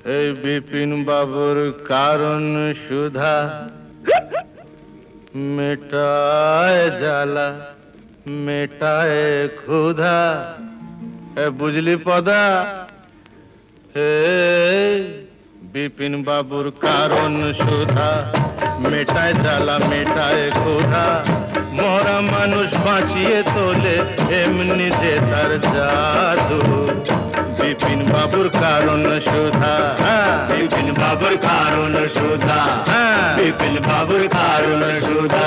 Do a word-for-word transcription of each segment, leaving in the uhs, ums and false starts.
এই বিপিন বাবুর কারণ সুধা মেটায় জ্বালা মেটায় ক্ষুধা। এ বুঝলি পদা, হে বিপিন বাবুর কারণ সুধা মেটায় জ্বালা মেটায় ক্ষুধা। মরা মানুষ বাঁচিয়ে তোলে এমনি যে তার জাদু। বিপিন বাবুর কারণ সুধা, বিপিন বাবুর কারণ সুধা, বিপিন বাবুর কারণ সুধা।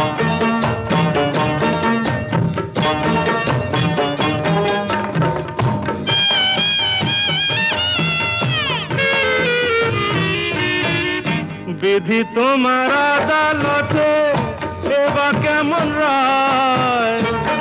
বিধি তোমার আদালতে এবার কেমন রায়?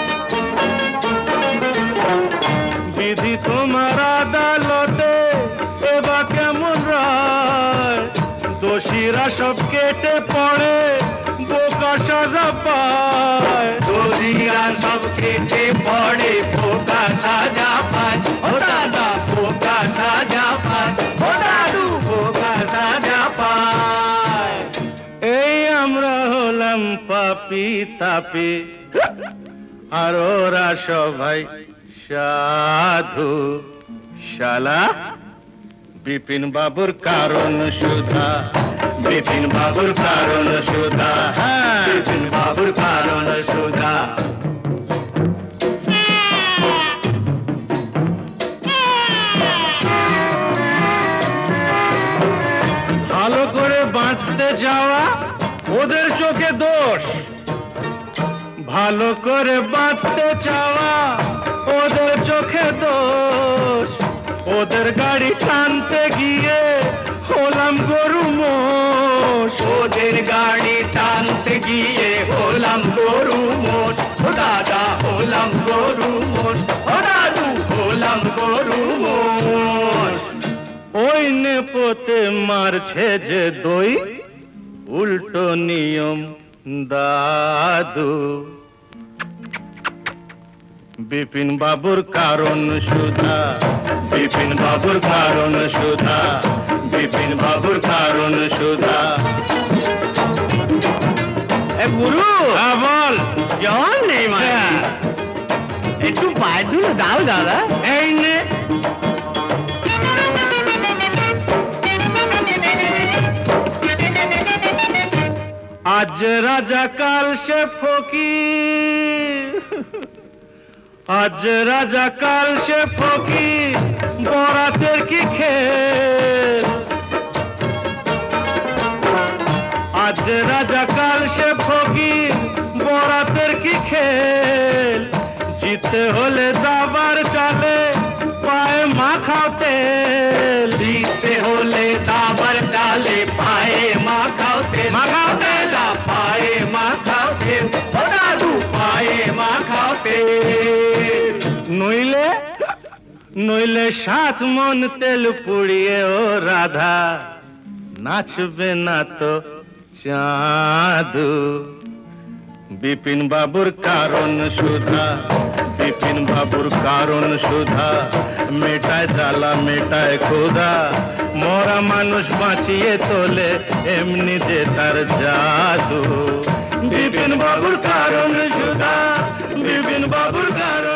বিধি তোমার আদালতে এবার কেমন রায়? দোষীরা সব কেটে পড়ে বোকা সাজা পায়। দোষীরা সব কেটে পড়ে বোকা সাজা পায়। ও দাদা বোকা সাজা পায়, ও দাদু বোকা সাজা পায়। এই আমরা হলাম পাপি তাপি আর ওরা সবাই সাধু। শালা বিপিন বাবুর কারণ সুধা, বিপিন বাবুর কারণ সুধা, বিপিন বাবুর কারণ সুধা। ভালো করে বাঁচতে যাওয়া ওদের চোখে দোষ। ভালো করে বাঁচতে চাওয়া ওদের চোখে দোষ। ওদের গাড়ি টানতে গিয়ে হলাম গরু মোষ। ওদের গাড়ি টানতে গিয়ে হলাম গরু মোষ। ও দাদা হলাম গরু মোষ, ও দাদু হলাম গরু মোষ। ওই নেপোতে মারছে যে দই উল্টো নিয়ম দাদু। বিপিন বাবুর কারণ সুধা, বিপিন বাবুর কারণ সুধা, বিপিন বাবুর কারণ সুধা। এ গুরু বল। জল নেই মানে একটু পায়ে ধুলো দাও দাদা। এই নে। আজ রাজা কাল সে ফকির, আজ রাজা কাল সে ফকির বরাতের কি খেল। আজ রাজা কাল সে ফকির বরাতের কি খেল। জিতে হলে দাবার চালে পায়ে মাখাও তেল। জিতে হলে দাবার চালে পায়ে মাখাও তেল। মাখাও তেল পায়ে মাখাও তেল, ও দাদু পায়ে মাখাও তেল। নইলে নইলে সাত মন তেল পুড়িয়ে ও রাধা নাচবে না তো চাঁদু। বিপিন বাবুর কারণ সুধা, বিপিন বাবুর কারণ সুধা মেটায় জ্বালা মেটায় ক্ষুধা। মরা মানুষ বাঁচিয়ে তোলে এমনি যে তার জাদু। বিপিন বাবুর কারণ সুধা, বিপিন বাবুর কারণ